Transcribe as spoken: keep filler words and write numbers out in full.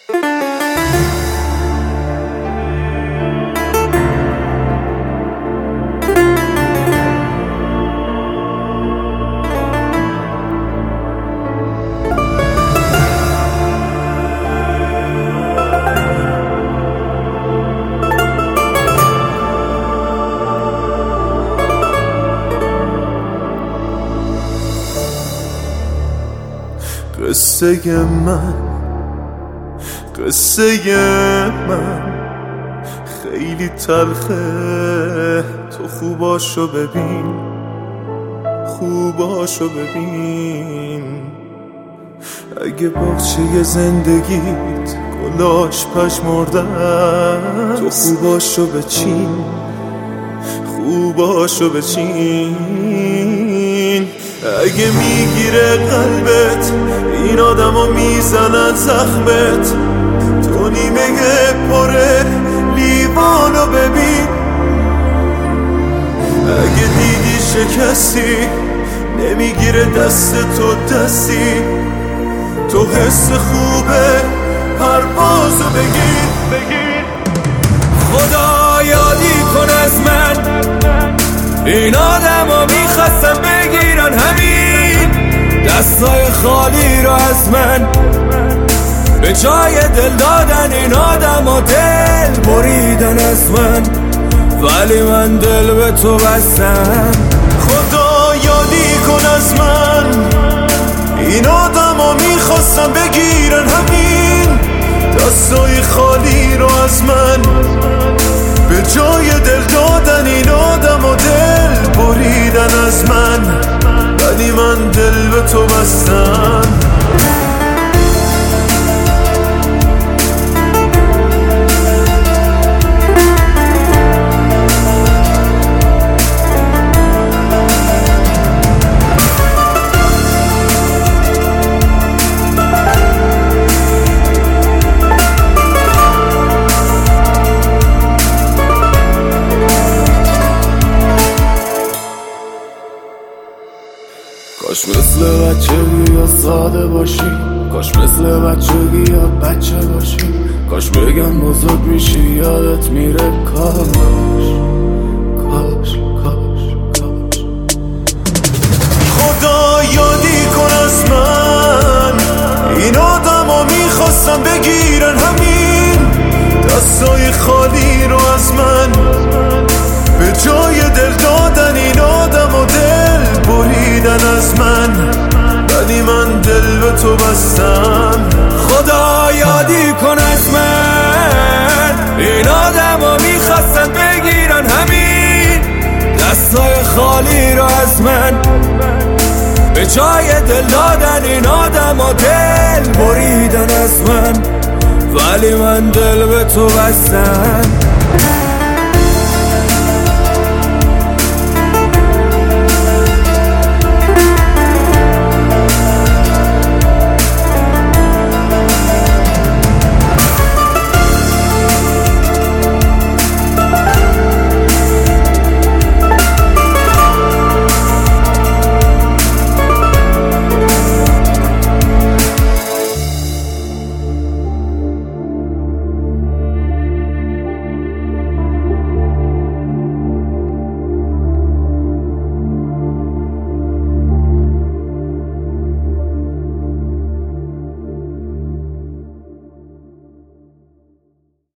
قصه من قصه من خیلی تلخه، تو خوباشو ببین، خوباشو ببین. اگه باغچه زندگیت گلاش پژمردن، تو خوباشو بچین، خوباشو بچین. اگه میگیره قلبت این آدمو میزنن زخمت، تو نیمه پره لیوانو ببین. اگه دیدی شکستی نمیگیره دست تو دستی، تو حس خوبه پروازو بگیر بگیر. خدا یادی کن از من، این آدمو میخواستم بگیرن همین دستای خالی رو از من، به جای دل دادن این آدمو دل بریدن از من، ولی من دل به تو بستم. خدا یادی کن از من، این آدمو میخواستم بگیرن همین دستای خالی رو از من، به جای دل دادن این آدمو دل بریدن از من، ولی من دل به تو بستم. کاش مثل بچگی یا ساده باشیم، کاش مثل بچگی یا بچه باشیم، کاش بگم بزرگ میشی یادت میره. کاش کاش کاش کاش. خدا یادی کن از من، این آدمو میخواستم بگیرن همین دستای خالی رو از من، به جای دل دادن این آدمو دل بریدن از من، ولی من دل به تو بستم. خدا یادی کن از من، این آدمو میخواستن بگیرن همین دستای خالی رو از من، به جای دل دادن این آدمو دل بریدن از من، ولی من دل به تو بستم.